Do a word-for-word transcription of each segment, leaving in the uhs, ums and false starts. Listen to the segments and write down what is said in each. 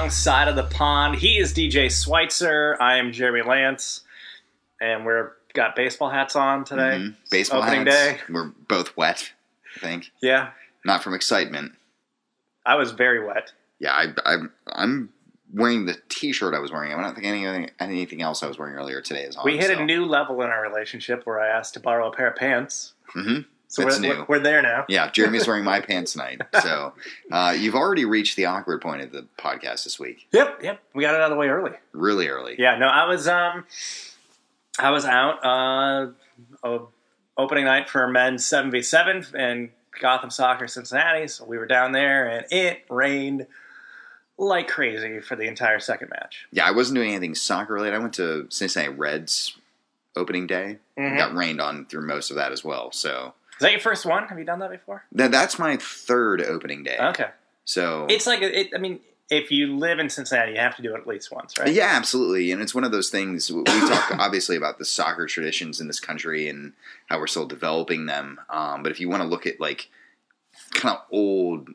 wrong side of the pond. He is D J Schweitzer. I am Jeremy Lance, and we're got baseball hats on today. Mm-hmm. Baseball opening hats. day. We're both wet, I think. Yeah, Not from excitement. I was very wet. Yeah, I, I, I'm wearing the T-shirt I was wearing. I don't think anything, anything else I was wearing earlier today is on. We hit so. a new level in our relationship where I asked to borrow a pair of pants. Mm-hmm. So That's we're, new. we're, we're there now. Yeah, Jeremy's wearing my pants tonight. So uh, you've already reached the awkward point of the podcast this week. Yep, yep. We got it out of the way early. Really early. Yeah, no, I was um, I was out uh, oh, opening night for men's seven v seven in Gotham Soccer Cincinnati. So we were down there, and it rained like crazy for the entire second match. Yeah, I wasn't doing anything soccer related. I went to Cincinnati Reds opening day. Mm-hmm. Got rained on through most of that as well. So Is that your first one? Have you done that before? that, that's my third opening day. Okay. So It's like, it, I mean, if you live in Cincinnati, you have to do it at least once, right? yeah, absolutely. And it's one of those things, we talk obviously about the soccer traditions in this country and how we're still developing them. Um, but if you want to look at like kind of old,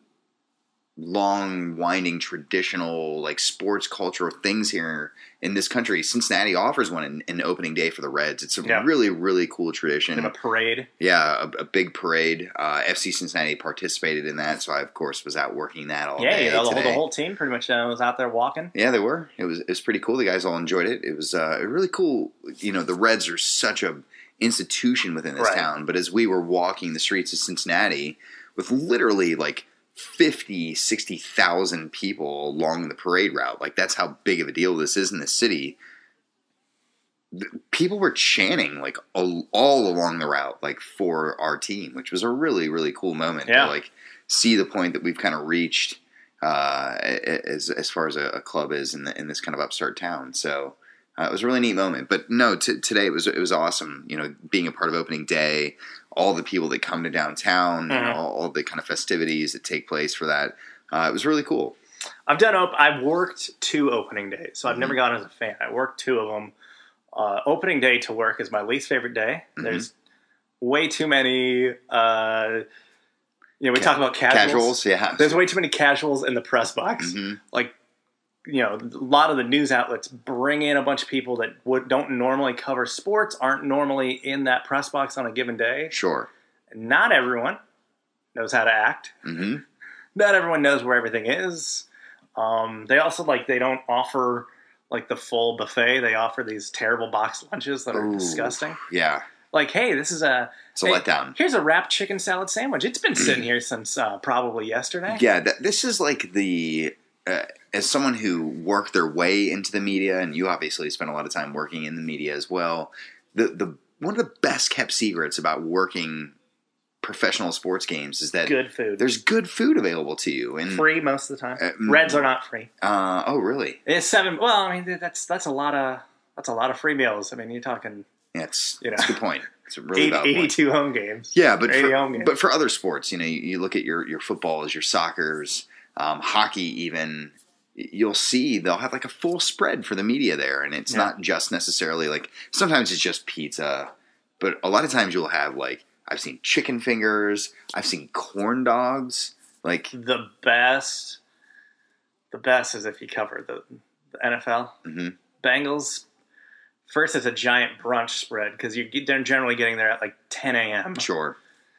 long, winding, traditional like sports cultural things here in this country, Cincinnati offers one in, in opening day for the Reds. It's a Yeah. really, really cool tradition. In a parade. Yeah, a, a big parade. Uh, F C Cincinnati participated in that, so I of course was out working that all Yeah, day you know, the, whole, today. the whole team pretty much uh, was out there walking. Yeah, they were. It was it was pretty cool. The guys all enjoyed it. It was uh, really cool. You know, the Reds are such a institution within this Right. town. But as we were walking the streets of Cincinnati with literally like fifty, sixty thousand people along the parade route, like that's how big of a deal this is in the city. People were chanting like all, all along the route, like for our team, which was a really, really cool moment Yeah. to like see the point that we've kind of reached uh, as as far as a, a club is in the, in this kind of upstart town. So uh, it was a really neat moment. But no, t- today it was it was awesome. You know, being a part of opening day, all the people that come to downtown, Mhm. you know, all, all the kind of festivities that take place for that. Uh, it was really cool. I've done, op- I've worked two opening days, so I've Mhm. never gone as a fan. I worked two of them. Uh, opening day to work is my least favorite day. Mhm. There's way too many, uh, you know, we Ca- talk about casuals. Casuals, yeah. There's way too many casuals in the press box. Mhm. Like, you know, a lot of the news outlets bring in a bunch of people that would, don't normally cover sports, aren't normally in that press box on a given day. Sure. Not everyone knows how to act. hmm Not everyone knows where everything is. Um, they also, like, they don't offer, like, the full buffet. They offer these terrible box lunches that are Ooh, disgusting. Yeah. Like, hey, this is a... It's a hey, letdown. Here's a wrapped chicken salad sandwich. It's been sitting here since uh, probably yesterday. Yeah, th- this is like the uh, as someone who worked their way into the media, and you obviously spent a lot of time working in the media as well. The the one of the best kept secrets about working professional sports games is that Good food. there's good food available to you. And Free most of the time. Uh, Reds are not free. uh, oh, really? It's seven. Well, I mean, that's that's a lot of that's a lot of free meals. I mean, you're talking Yeah, it's You know. it's a good point. It's a really eighty, valid point. eighty-two home games. Yeah, but eighty for, home games. but for other sports, you know, you, you look at your your footballs, your soccers, um, hockey, even. You'll see they'll have like a full spread for the media there, and it's Yeah. not just necessarily like sometimes it's just pizza, but a lot of times you'll have like I've seen chicken fingers, I've seen corn dogs, like The best, the best is if you cover the, the N F L. mhm. Bengals. First, it's a giant brunch spread because you they're generally getting there at like ten a.m. Sure.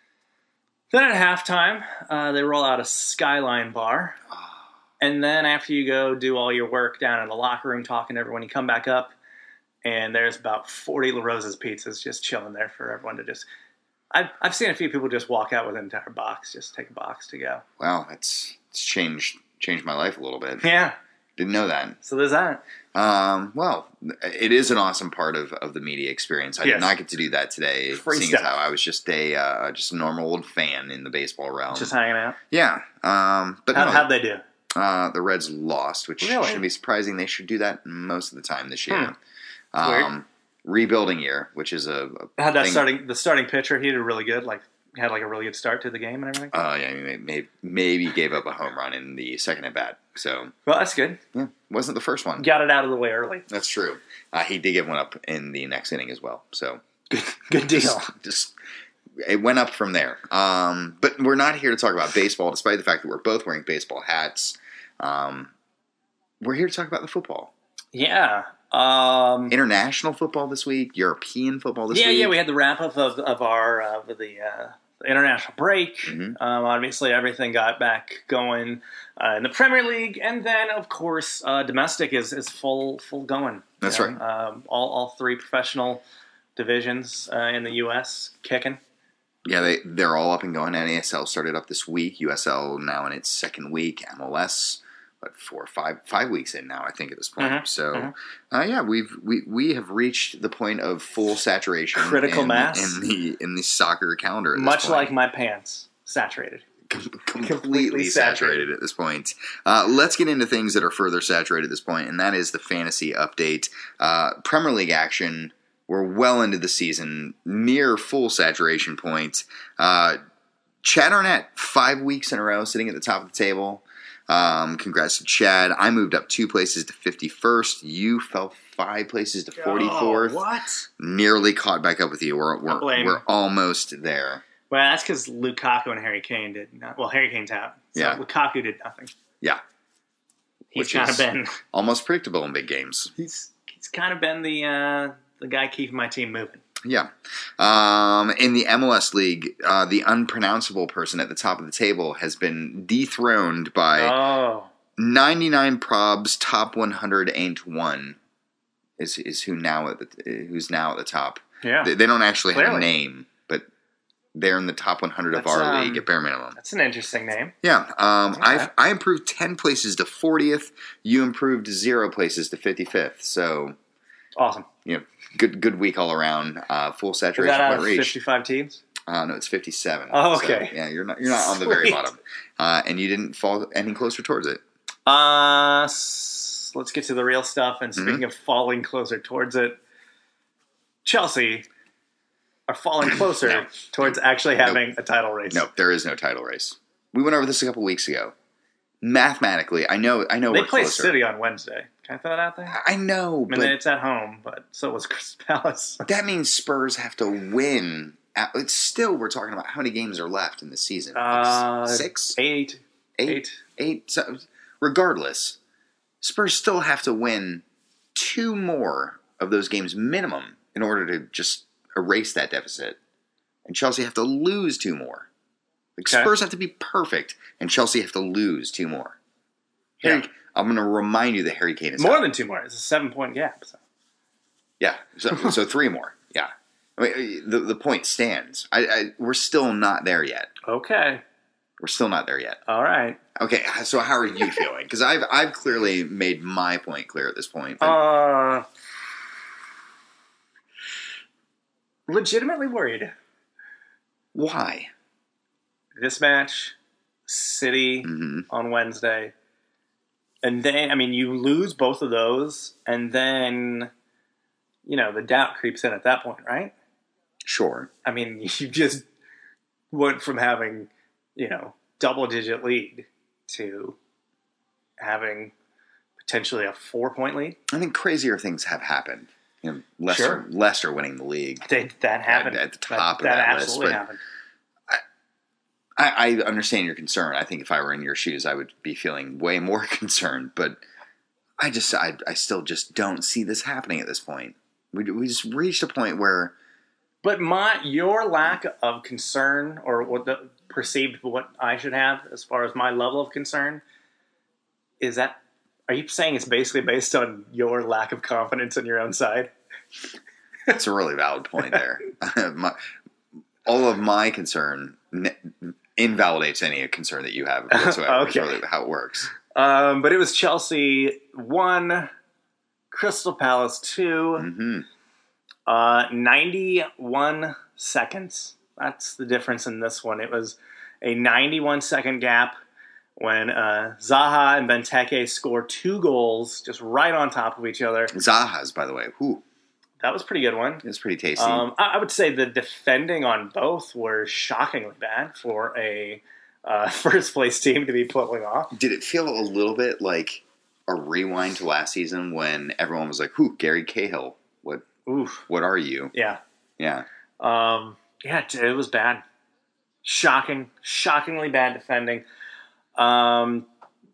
Then at halftime, uh, they roll out a Skyline bar. And then after you go do all your work down in the locker room talking to everyone, you come back up and there's about forty La Rosa's pizzas just chilling there for everyone to just... I've, I've seen a few people just walk out with an entire box, just take a box to go. Wow, that's it's changed changed my life a little bit. Yeah, Didn't know that. so there's that. Um, well, it is an awesome part of, of the media experience. I Yes. did not get to do that today, Free seeing stuff. as how I was just a uh, just a normal old fan in the baseball realm. Just hanging out. yeah, um, but How, no, how'd they do? uh, the Reds lost, which Really? shouldn't be surprising. They should do that most of the time this year. Hmm. Weird. Um, rebuilding year, which is a, a How'd that thing- starting the starting pitcher? He did really good. Like had like a really good start to the game and everything. Uh, yeah, maybe, maybe maybe gave up a home run in the second at bat. So Well, that's good. yeah, wasn't the first one. Got it out of the way early. That's true. Uh, he did give one up in the next inning as well. So Good, good deal. just, just it went up from there. Um, but we're not here to talk about baseball, despite the fact that we're both wearing baseball hats. Um, we're here to talk about the football. Yeah. Um, International football this week, European football this yeah, week. Yeah, yeah. We had the wrap up of of our uh, of the, uh, the international break. Mm-hmm. Um, obviously, everything got back going uh, in the Premier League, and then of course, uh, domestic is, is full full going. That's know? right. Um, all all three professional divisions uh, in the U S kicking. Yeah, they they're all up and going. N A S L started up this week. U S L now in its second week. M L S. But four or five five weeks in now, I think at this point. Mm-hmm. So, mm-hmm. Uh, yeah, we've we, we have reached the point of full saturation, critical in, mass in the in the soccer calendar. At this Much point. like my pants, saturated, Com- completely, completely saturated. saturated at this point. Uh, let's get into things that are further saturated at this point, and that is the fantasy update. Uh, Premier League action. We're well into the season, near full saturation point. Uh, Chad Arnett, five weeks in a row, sitting at the top of the table. Um, congrats to Chad. I moved up two places to fifty-first. You fell five places to forty-fourth. Oh, what? Nearly caught back up with you. We're we're, we're almost there. Well, that's because Lukaku and Harry Kane did not. Well, Harry Kane's out. So yeah. Lukaku did nothing. Yeah. He's kind of been almost predictable in big games. He's he's kind of been the uh, the guy keeping my team moving. Yeah. Um, in the M L S League, uh, the unpronounceable person at the top of the table has been dethroned by oh. ninety-nine probs, top one hundred ain't one is is who now at the, who's now at the top. Yeah. They, they don't actually Clearly. have a name, but they're in the top one hundred that's, of our um, league at bare minimum. That's an interesting name. Yeah. Um, okay. I I improved ten places to fortieth. You improved zero places to fifty-fifth. So awesome. You know, good good week all around. Uh, full saturation Is that out point of reach. fifty-five teams? Uh, no, it's fifty-seven. Oh, okay. So, yeah, you're not you're not on the very bottom, uh, and you didn't fall any closer towards it. Uh, s- let's get to the real stuff. And speaking Mm-hmm. of falling closer towards it, Chelsea are falling closer no. towards actually having nope. a title race. No, there is no title race. We went over this a couple weeks ago. Mathematically, I know I know they we're play closer. City on Wednesday. Can I throw that out there? I know, I mean, but it's at home, but so was Crystal Palace. that means Spurs have to win. At, it's still, we're talking about how many games are left in the season. Uh, Six? Eight. Eight? Eight. Eight. So, regardless, Spurs still have to win two more of those games minimum in order to just erase that deficit. And Chelsea have to lose two more. Like, okay. Spurs have to be perfect, and Chelsea have to lose two more. Yeah. Harry, I'm going to remind you that Harry Kane is more out. than two more. It's a seven-point gap. So. Yeah, so, so three more. Yeah, I mean, the the point stands. I, I we're still not there yet. Okay, we're still not there yet. All right. Okay, so how are you feeling? Because I've I've clearly made my point clear at this point. But... Uh, legitimately worried. Why? This match, City mm-hmm. on Wednesday. And then, I mean, you lose both of those, and then, you know, the doubt creeps in at that point, right? Sure. I mean, you just went from having, you know, double-digit lead to having potentially a four-point lead. I think crazier things have happened. You know, Leicester, sure. Leicester winning the league. They, that happened. At, at the top that, of that, that list. absolutely But happened. I, I understand your concern. I think if I were in your shoes, I would be feeling way more concerned. But I just, I, I still just don't see this happening at this point. We, we just reached a point where. But my, your lack of concern, or what the perceived what I should have as far as my level of concern, is that, are you saying it's basically based on your lack of confidence in your own side? That's a really valid point there. my, all of my concern invalidates any concern that you have whatsoever. Okay. That's really how it works. Um, but it was Chelsea one, Crystal Palace two, mm-hmm. uh, ninety-one seconds. That's the difference in this one. It was a ninety-one second gap when uh, Zaha and Benteke scored two goals just right on top of each other. Zaha's, by the way, whew. That was a pretty good one. It was pretty tasty. Um, I, I would say the defending on both were shockingly bad for a uh, first place team to be pulling off. Did it feel a little bit like a rewind to last season when everyone was like, "Who, Gary Cahill? What? Oof. What are you?" Yeah. Yeah. Um, yeah, it was bad. Shocking, shockingly bad defending. Um,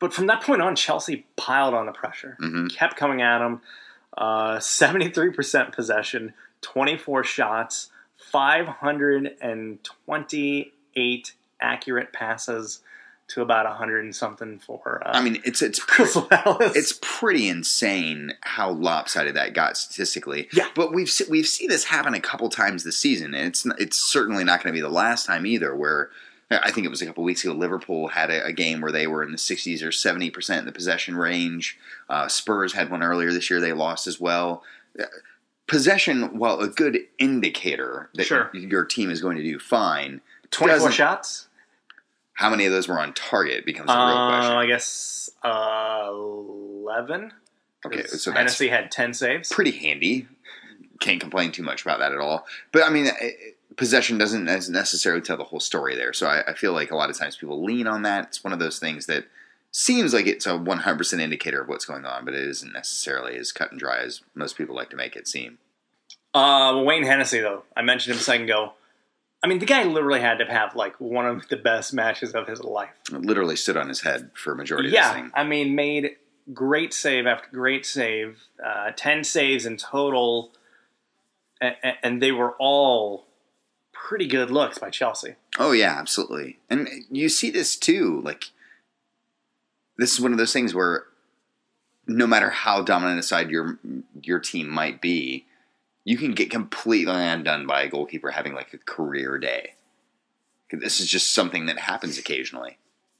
but from that point on, Chelsea piled on the pressure, Mm-hmm. kept coming at them. Uh, seventy-three percent possession, twenty-four shots, five hundred twenty-eight accurate passes to about one hundred and something for. Uh, I mean, it's it's Crystal Palace. it's pretty insane how lopsided that got statistically. Yeah. But we've se- we've seen this happen a couple times this season, and it's n- it's certainly not going to be the last time either. Where I think it was a couple weeks ago, Liverpool had a, a game where they were in the sixties or seventy percent in the possession range. Uh, Spurs had one earlier this year; they lost as well. Uh, Possession, while a good indicator that Sure. y- your team is going to do fine, twenty-four doesn't- shots. how many of those were on target becomes a real Uh, question. I guess uh, eleven. Okay, 'Cause so that's Hennessy had ten saves. pretty handy. Can't complain too much about that at all. But I mean, it, possession doesn't necessarily tell the whole story there. So I, I feel like a lot of times people lean on that. It's one of those things that seems like it's a one hundred percent indicator of what's going on, but it isn't necessarily as cut and dry as most people like to make it seem. Uh, well, Wayne Hennessy, though, I mentioned him a second ago. I mean, the guy literally had to have like one of the best matches of his life. Literally stood on his head for a majority of Yeah, this thing. I mean, made great save after great save, uh, ten saves in total, and, and they were all pretty good looks by Chelsea. Oh yeah, absolutely. And you see this too. Like, this is one of those things where no matter how dominant a side your your team might be, you can get completely undone by a goalkeeper having like a career day. This is just something that happens occasionally.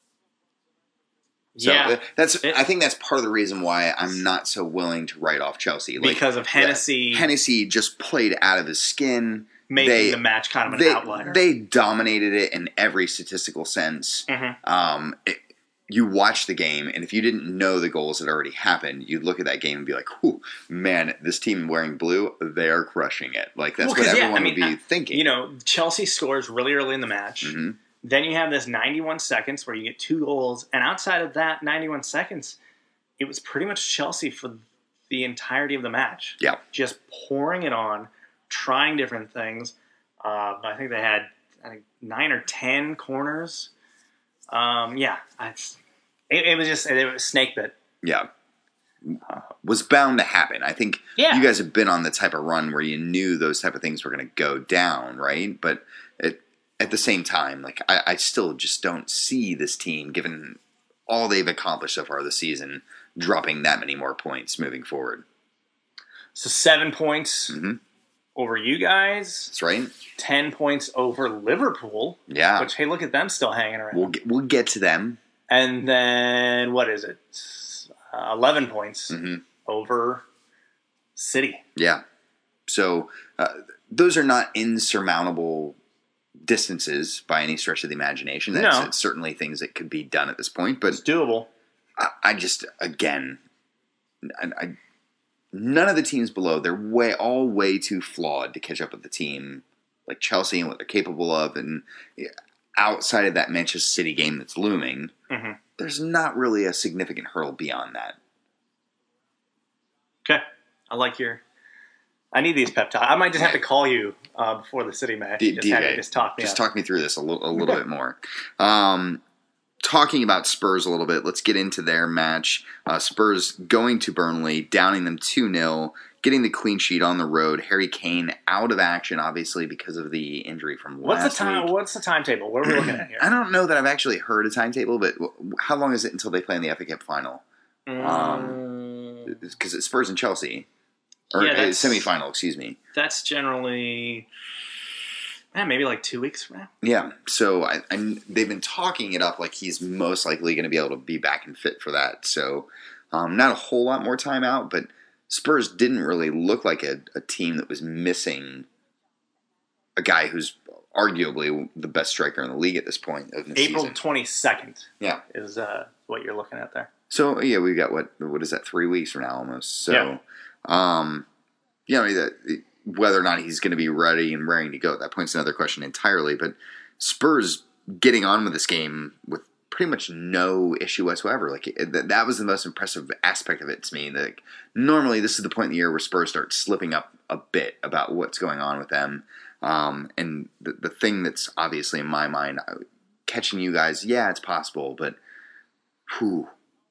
So yeah, uh, that's. It- I think that's part of the reason why I'm not so willing to write off Chelsea. Like, because of Hennessy yeah, Hennessy just played out of his skin. making they- the match kind of an They, outlier. they dominated it in every statistical sense. Mhm. Um, it, you watch the game, and if you didn't know the goals had already happened, you'd look at that game and be like, "Whew, man, this team wearing blue, they are crushing it." Like that's Well, what 'cause, yeah, everyone I would mean, be uh, thinking. You know, Chelsea scores really early in the match. Mhm. Then you have this ninety-one seconds where you get two goals, and outside of that ninety-one seconds, it was pretty much Chelsea for the entirety of the match. Yeah. Just pouring it on, trying different things. Uh, I think they had I think, nine or ten corners. Um, yeah, it's, it, it was just it was snake bit. Yeah. Was bound to happen. I think Yeah. you guys have been on the type of run where you knew those type of things were going to go down, right? But it, at the same time, like I, I still just don't see this team, given all they've accomplished so far this season, dropping that many more points moving forward. So seven points Mhm. over you guys, That's right. ten points over Liverpool. Yeah. Which hey, look at them still hanging around. We'll get, we'll get to them. And then what is it? Uh, Eleven points hmm over City. Yeah. So uh, those are not insurmountable distances by any stretch of the imagination. That's No. it's certainly things that could be done at this point. But It's doable. I, I just, again, I, I, none of the teams below, they're way all way too flawed to catch up with the team like Chelsea and what they're capable of. And outside of that Manchester City game that's looming, Mhm. there's not really a significant hurdle beyond that. Okay, I like your. I need these pep talks. I might just have to call you uh, before the City match. D- just have you D J, just talk me just up. talk me through this a little, a little bit more. Um, talking about Spurs a little bit, let's get into their match. Uh, Spurs going to Burnley, downing them two nil, getting the clean sheet on the road. Harry Kane out of action, obviously, because of the injury from What's last the time? week. What's the timetable? What are we looking at here? I don't know that I've actually heard a timetable, but w- how long is it until they play in the F A Cup final? Um, Because it's Spurs and Chelsea. Or Yeah, uh, that's- semi-final, excuse me. that's generally, eh, maybe like two weeks from now. Yeah, so I, I, they've been talking it up like he's most likely going to be able to be back and fit for that. So um, not a whole lot more time out, but Spurs didn't really look like a, a team that was missing a guy who's arguably the best striker in the league at this point of the April season. twenty second Yeah. is uh, what you're looking at there. So yeah, we've got what what is that? Three weeks from now almost. So, Yeah. um, you know, that, whether or not he's going to be ready and raring to go, at that point's another question entirely. But Spurs getting on with this game with pretty much no issue whatsoever. Like it, that, that was the most impressive aspect of it to me. That normally this is the point in the year where Spurs start slipping up a bit about what's going on with them. Um, and the, the thing that's obviously in my mind, catching you guys, yeah, it's possible, but whew,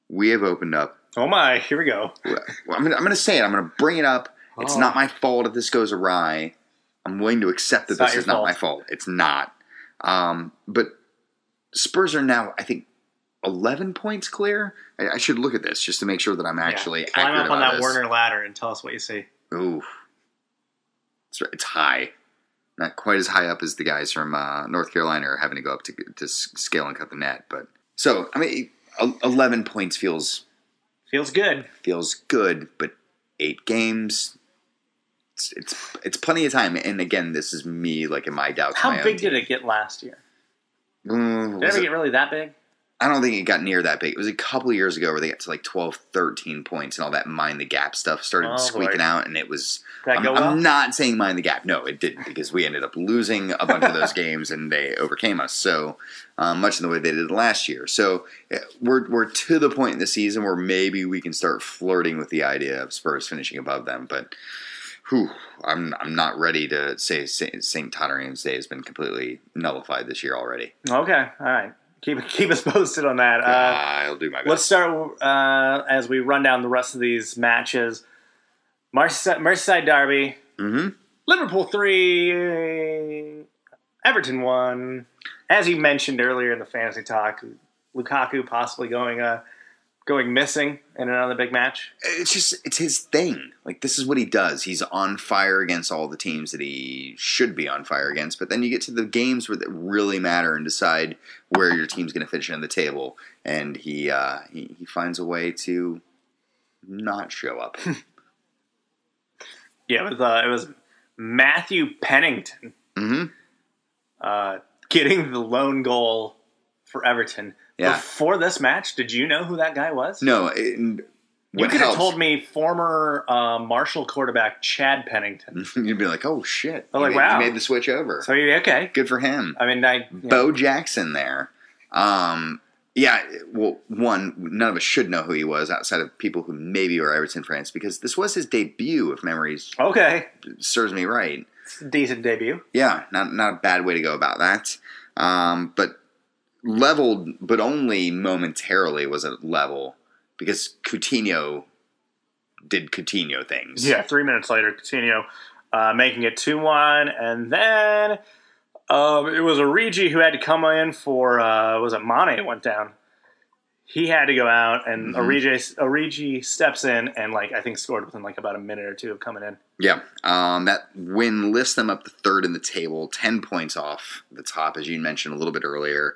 we have opened up. Oh my, here we go. Well, I'm going I'm to say it. I'm going to bring it up. It's Oh. not my fault if this goes awry. I'm willing to accept that It's not this your is not fault. my fault. It's not. Um, but Spurs are now, I think, eleven points clear. I, I should look at this just to make sure that I'm actually Yeah. Climb accurate up on about that this. Werner ladder and tell us what you see. Ooh. It's, it's high. Not quite as high up as the guys from uh, North Carolina are having to go up to, to scale and cut the net. But so, I mean, eleven points feels Feels good. feels good, but eight games, it's it's, it's plenty of time. And again, this is me, like, in my doubts. How my big did it get last year? Mm, Did it was ever it- get really that big? I don't think it got near that big. It was a couple of years ago where they got to like twelve, thirteen points and all that mind the gap stuff started Oh, squeaking boy. out, and it was. Did that I'm, go well? I'm not saying mind the gap. No, it didn't, because we ended up losing a bunch of those games and they overcame us. So um, much in the way they did last year. So uh, we're we're to the point in the season where maybe we can start flirting with the idea of Spurs finishing above them, but. Whew, I'm I'm not ready to say Saint Totteringham's Day has been completely nullified this year already. Okay, all right. Keep keep us posted on that. Uh, I'll do my best. let's start uh, as we run down the rest of these matches. Merseyside, Merseyside Derby. Mm-hmm. Liverpool three, Everton one. As you mentioned earlier in the fantasy talk, Lukaku possibly going uh, going missing in another big match. It's just, it's his thing. Like, this is what he does. He's on fire against all the teams that he should be on fire against. But then you get to the games where that really matter and decide where your team's going to finish on the table. And he, uh, he he finds a way to not show up. Yeah, it was, uh, it was Matthew Pennington mm-hmm. uh, getting the lone goal for Everton. Yeah. Before this match, did you know who that guy was? No, it, You what could have helps- told me former uh, Marshall quarterback Chad Pennington. You'd be like, oh, shit. I'm He like, made, wow. he made the switch over. So, yeah, okay. Good for him. I mean, I... you know, Bo Jackson there. Um, yeah, well, one, none of us should know who he was outside of people who maybe are Everton fans, because this was his debut, if memory Okay. serves me right. It's a decent debut. Yeah, not not a bad way to go about that. Um, but leveled, but only momentarily was it level, because Coutinho did Coutinho things. Yeah, three minutes later, Coutinho uh, making it two one, and then um, it was Origi who had to come in for, uh, was it Mane went down? He had to go out, and Mhm. Origi, Origi steps in and, like, I think scored within, like, about a minute or two of coming in. Yeah, um, that win lifts them up to third in the table, ten points off the top, as you mentioned a little bit earlier.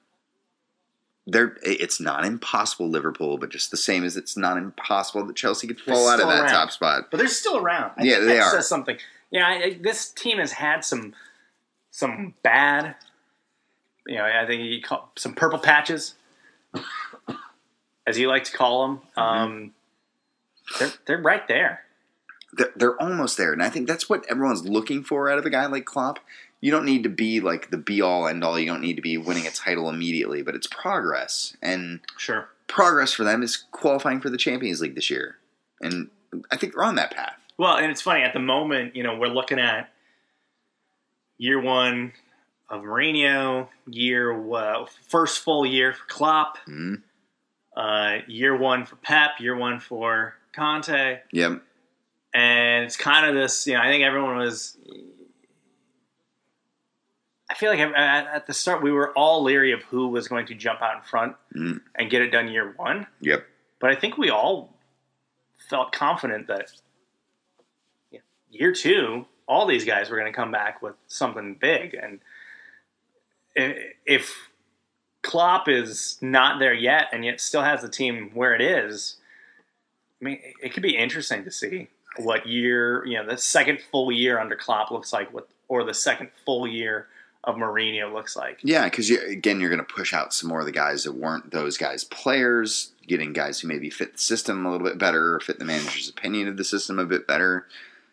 They're, it's not impossible, Liverpool, but just the same as it's not impossible that Chelsea could fall They're out of still that around. top spot. But they're still around. I Yeah, think they that are. says something. Yeah, I, I, this team has had some some bad, you know, I think you call some purple patches, as you like to call them. Mm-hmm. Um, they're they're right there. They're, they're almost there, and I think that's what everyone's looking for out of a guy like Klopp. You don't need to be like the be-all, end-all. You don't need to be winning a title immediately, but it's progress. And Sure. progress for them is qualifying for the Champions League this year. And I think they're on that path. Well, and it's funny, at the moment, you know, we're looking at year one of Mourinho, year uh, first full year for Klopp, Mm-hmm. uh, year one for Pep, year one for Conte. Yep. And it's kind of this, you know, I think everyone was, I feel like at at the start we were all leery of who was going to jump out in front Mm. and get it done year one. Yep. But I think we all felt confident that yeah, year two, all these guys were going to come back with something big. And i- if Klopp is not there yet and yet still has the team where it is, I mean, it could be interesting to see what year, you know, the second full year under Klopp looks like, what or the second full year of Mourinho looks like. Yeah, because you, again, you're going to push out some more of the guys that weren't those guys' players, getting guys who maybe fit the system a little bit better, or fit the manager's opinion of the system a bit better.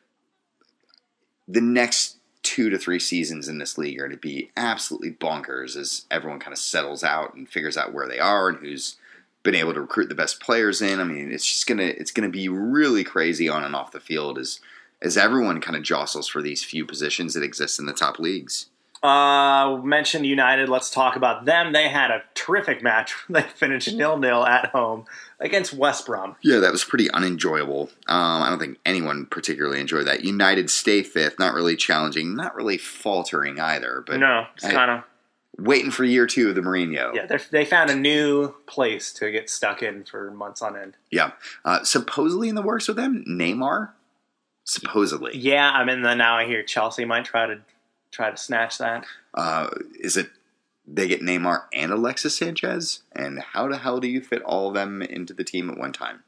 The next two to three seasons in this league are going to be absolutely bonkers as everyone kind of settles out and figures out where they are and who's been able to recruit the best players in. I mean, it's just gonna it's gonna be really crazy on and off the field as as everyone kind of jostles for these few positions that exist in the top leagues. Uh, mentioned United. Let's talk about them. They had a terrific match. They finished nil-nil at home against West Brom. Yeah, that was pretty unenjoyable. Um, I don't think anyone particularly enjoyed that. United stay fifth, not really challenging, not really faltering either. But no, it's kind of waiting for year two of the Mourinho. Yeah, they found a new place to get stuck in for months on end. Yeah, uh, supposedly in the works with them, Neymar. Supposedly, yeah. I mean, then now I hear Chelsea might try to try to snatch that. Uh, is it they get Neymar and Alexis Sanchez? And how the hell do you fit all of them into the team at one time?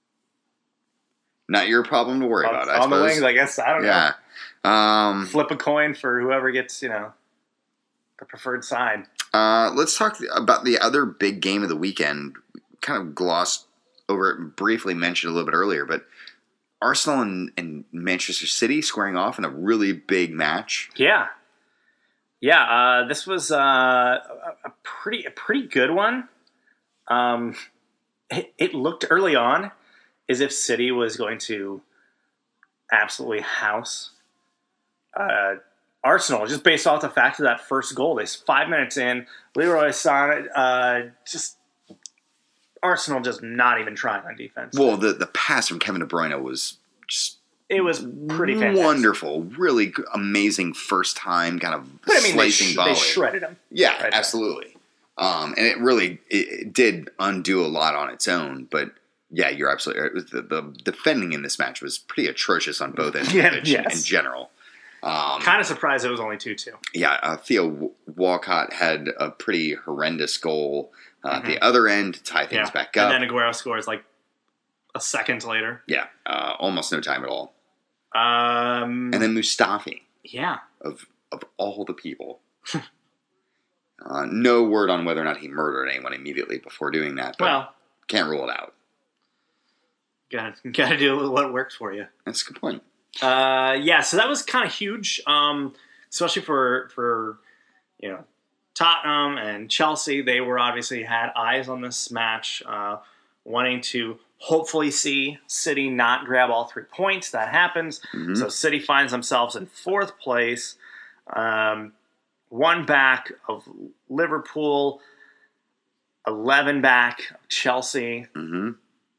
Not your problem to worry on, about, I on suppose. the wings, I guess. I don't yeah. know. Um, Flip a coin for whoever gets, you know, the preferred side. Uh, let's talk about the other big game of the weekend. We kind of glossed over it, briefly mentioned a little bit earlier, but Arsenal and, and Manchester City squaring off in a really big match. Yeah. Yeah, uh, this was uh, a, a pretty a pretty good one. Um, it, it looked early on as if City was going to absolutely house uh, Arsenal, just based off the fact of that first goal. They five minutes in, Leroy Sané, uh, just Arsenal just not even trying on defense. Well, the the pass from Kevin De Bruyne was just it was pretty fantastic. Wonderful, really amazing first time kind of but, I mean, slicing they sh- volley. They shredded him. Yeah, right absolutely. Um, and it really it, it did undo a lot on its own, but. Yeah, you're absolutely right. The, the defending in this match was pretty atrocious on both ends of the yeah, pitch yes. in general. Um, kind of surprised it was only two two. Yeah, uh, Theo Walcott had a pretty horrendous goal uh, mm-hmm. at the other end to tie things yeah. back up. And then Aguero scores like a second later. Yeah, uh, almost no time at all. Um, and then Mustafi. Yeah. Of, of all the people. uh, no word on whether or not he murdered anyone immediately before doing that. But well, can't rule it out. Got got to do what works for you. That's a good point. Uh, yeah, so that was kind of huge, um, especially for for you know Tottenham and Chelsea. They were obviously had eyes on this match, uh, wanting to hopefully see City not grab all three points. That happens, mm-hmm. so City finds themselves in fourth place, um, one back of Liverpool, eleven back of Chelsea. Mm-hmm.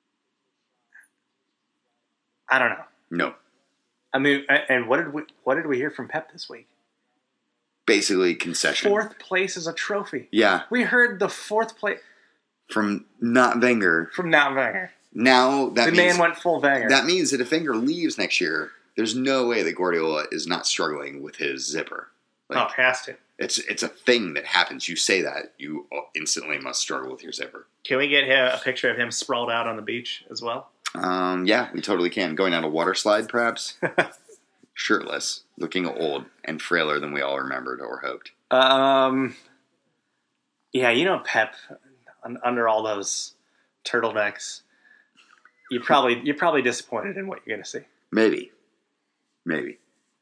I don't know. No. I mean, and what did we what did we hear from Pep this week? Basically, concession. Fourth place is a trophy. Yeah. We heard the fourth place from not Wenger. From not Wenger. Now that the means, man went full Wenger. That means that if Wenger leaves next year, there's no way that Guardiola is not struggling with his zipper. Like, oh, it has to. It's it's a thing that happens. You say that, you instantly must struggle with your zipper. Can we get him, a picture of him sprawled out on the beach as well? Um, yeah, we totally can. Going down a water slide, perhaps. Shirtless, looking old and frailer than we all remembered or hoped. Um, yeah, you know Pep, under all those turtlenecks, you probably you're probably disappointed in what you're going to see. Maybe, maybe.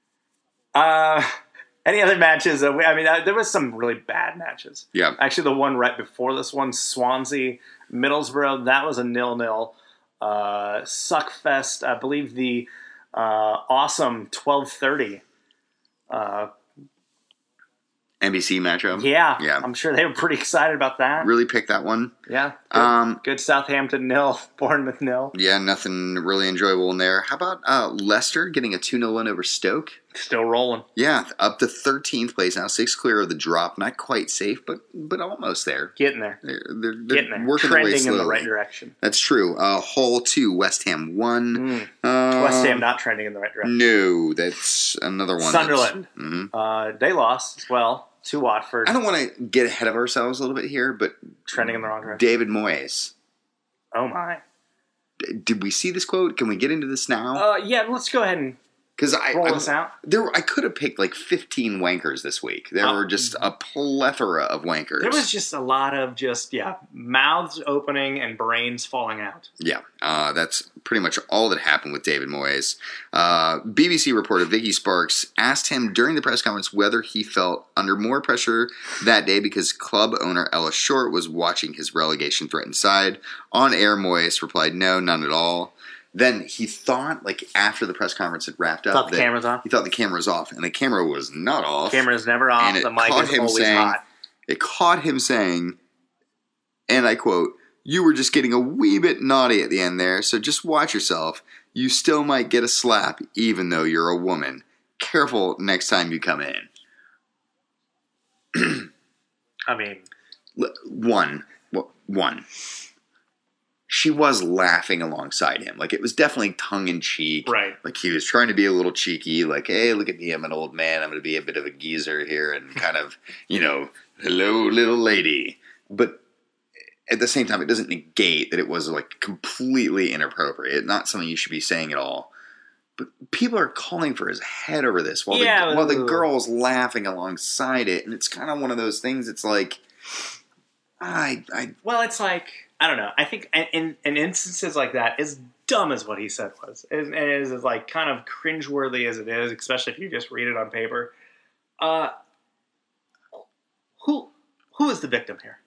Uh, any other matches? That we, I mean, uh, there was some really bad matches. Yeah, actually, the one right before this one, Swansea, Middlesbrough, that was a nil-nil. Uh, Suckfest, I believe the uh, awesome twelve thirty. Uh, N B C matchup. Yeah, yeah. I'm sure they were pretty excited about that. Really picked that one. Yeah. Good, um, good Southampton nil, Bournemouth nil. Yeah, nothing really enjoyable in there. How about uh, Leicester getting a two nil win over Stoke? Still rolling. Yeah, up to thirteenth place now, six clear of the drop. Not quite safe, but but almost there. Getting there. They're, they're, they're Getting there. Working Trending their way slowly. in the right direction. That's true. Uh, Hull two, West Ham one. Mm. Uh, West Ham not trending in the right direction. No, that's another one. Sunderland. Mm-hmm. Uh, they lost as well to Watford. I don't want to get ahead of ourselves a little bit here, but trending in the wrong direction. David Moyes. Oh my! D- did we see this quote? Can we get into this now? Uh, yeah, let's go ahead and because I roll I, this out. There, I could have picked like fifteen wankers this week. There oh. were just a plethora of wankers. There was just a lot of just yeah mouths opening and brains falling out. Yeah, uh, that's pretty much all that happened with David Moyes. Uh, B B C reporter Vicky Sparks asked him during the press conference whether he felt under more pressure that day because club owner Ellis Short was watching his relegation-threatened side. On air, Moyes replied, "No, none at all." then he thought, like, after the press conference had wrapped up, thought the that camera's off. He thought the camera was off, and the camera was not off. Camera's never off. And The mic caught is him always saying, hot. It caught him saying, and I quote, "You were just getting a wee bit naughty at the end there, so just watch yourself. You still might get a slap, even though you're a woman. Careful next time you come in." I mean, one, one. She was laughing alongside him. Like, it was definitely tongue in cheek. Right. Like, he was trying to be a little cheeky. Like, hey, look at me. I'm an old man. I'm going to be a bit of a geezer here and kind of, you know, hello, little lady. But at the same time, it doesn't negate that it was, like, completely inappropriate. Not something you should be saying at all. But people are calling for his head over this while, yeah, the, while the girl's laughing alongside it. And it's kind of one of those things. It's like, I, I. Well, it's like, I don't know. I think in, in instances like that, as dumb as what he said was, and as, as like kind of cringeworthy as it is, especially if you just read it on paper, uh, who who is the victim here?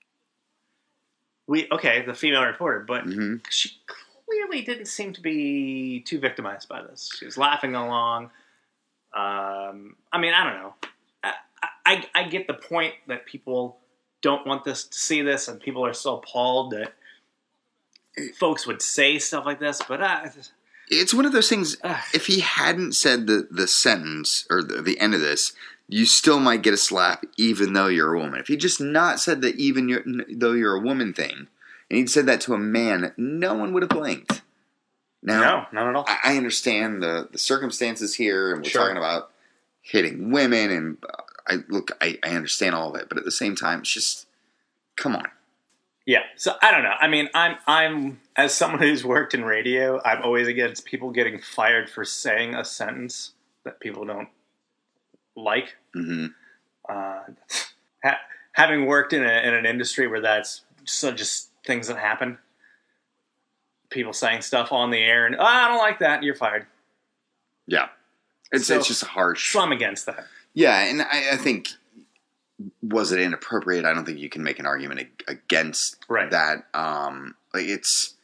We okay, the female reporter, but mm-hmm. she clearly didn't seem to be too victimized by this. She was laughing along. Um, I mean, I don't know. I, I I get the point that people don't want this to see this, and people are so appalled that folks would say stuff like this. But uh, it's one of those things. Uh, if he hadn't said the the sentence or the, the end of this, you still might get a slap, even though you're a woman. If he just not said the even you're, though you're a woman thing, and he'd said that to a man, no one would have blinked. Now, no, not at all. I, I understand the the circumstances here, and we're Sure. talking about hitting women, and uh, I look, I, I understand all of it, but at the same time, it's just, come on. Yeah, so I don't know. I mean, I'm I'm as someone who's worked in radio, I'm always against people getting fired for saying a sentence that people don't like. Mm-hmm. Uh, ha- having worked in, a, in an industry where that's so just things that happen, people saying stuff on the air, and oh, I don't like that, you're fired. Yeah, it's So- it's just harsh. So I'm against that. Yeah, and I, I think, was it inappropriate? I don't think you can make an argument ag- against Right. that. Um, like, it's,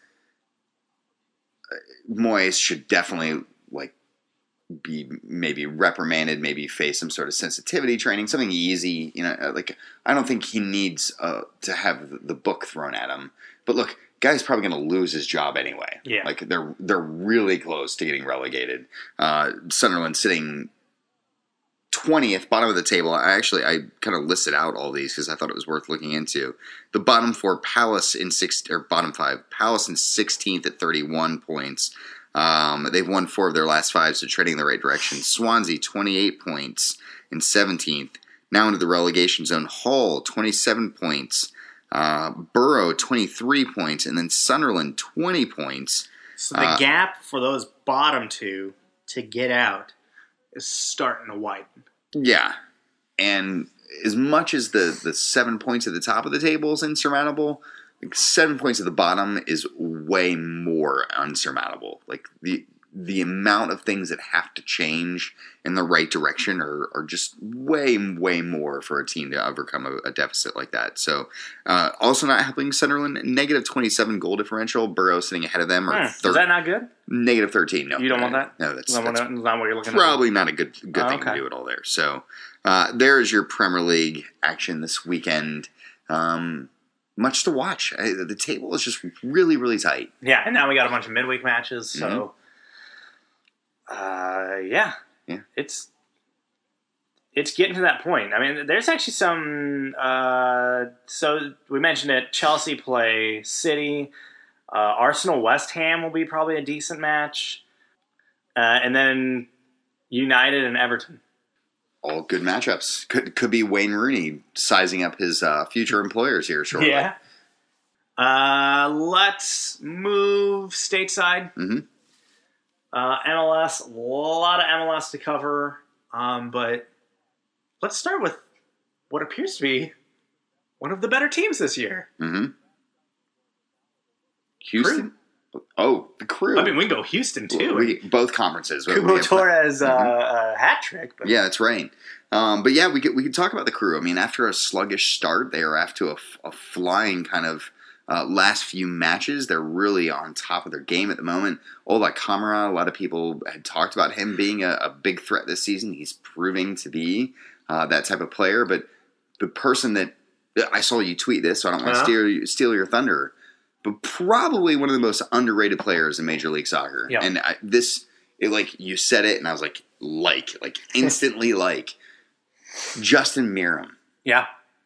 Moyes should definitely, like, be maybe reprimanded, maybe face some sort of sensitivity training, something easy. You know, like, I don't think he needs uh, to have the book thrown at him. But look, guy's probably going to lose his job anyway. Yeah. Like, they're they're really close to getting relegated. Uh, Sunderland sitting twentieth, bottom of the table. I actually, I kind of listed out all these because I thought it was worth looking into. The bottom four, Palace in six, or bottom five, Palace in sixteenth at thirty-one points. Um, they've won four of their last five, so trading in the right direction. Swansea, twenty-eight points in seventeenth. Now into the relegation zone. Hull, twenty-seven points. Uh, Borough, twenty-three points. And then Sunderland, twenty points. So the Uh, gap for those bottom two to get out is starting to widen. Yeah. And as much as the, the seven points at the top of the table is insurmountable, like seven points at the bottom is way more unsurmountable. Like, the the amount of things that have to change in the right direction are, are just way, way more for a team to overcome a, a deficit like that. So, uh, also not helping Sunderland, negative twenty-seven goal differential. Borough sitting ahead of them. Or Hmm, thir- is that not good? negative thirteen. No, You don't uh, want that? No, that's, Is that, that's what, is that what you're looking at? probably not a good good Oh, thing okay. to do at all there. So uh, there is your Premier League action this weekend. Um, much to watch. I, the table is just really, really tight. Yeah, and now we got a bunch of midweek matches, so uh, yeah, Yeah. it's it's getting to that point. I mean, there's actually some. Uh, so we mentioned it. Chelsea play City. Uh, Arsenal West Ham will be probably a decent match, uh, and then United and Everton. All good matchups. Could could be Wayne Rooney sizing up his uh, future employers here shortly. Yeah. Uh, let's move stateside. Mhm. Uh, M L S, a lot of M L S to cover, um, but let's start with what appears to be one of the better teams this year. Mm-hmm. Houston? Oh, the Crew. I mean, we can go Houston too. We, both conferences. We Kubo have- Torres uh, Mhm. a hat trick. But Yeah, that's right. Um, but yeah, we could we could talk about the Crew. I mean, after a sluggish start, they are off to a, f- a flying kind of uh, last few matches. They're really on top of their game at the moment. Ola Kamara, a lot of people had talked about him being a, a big threat this season. He's proving to be uh, that type of player. But the person that I saw you tweet this, so I don't want to Uh-huh. steal, steal your thunder, but probably one of the most underrated players in Major League Soccer. Yeah. And I, this, it, like, you said it, and I was like, like, like, instantly like. Justin Meram. Yeah.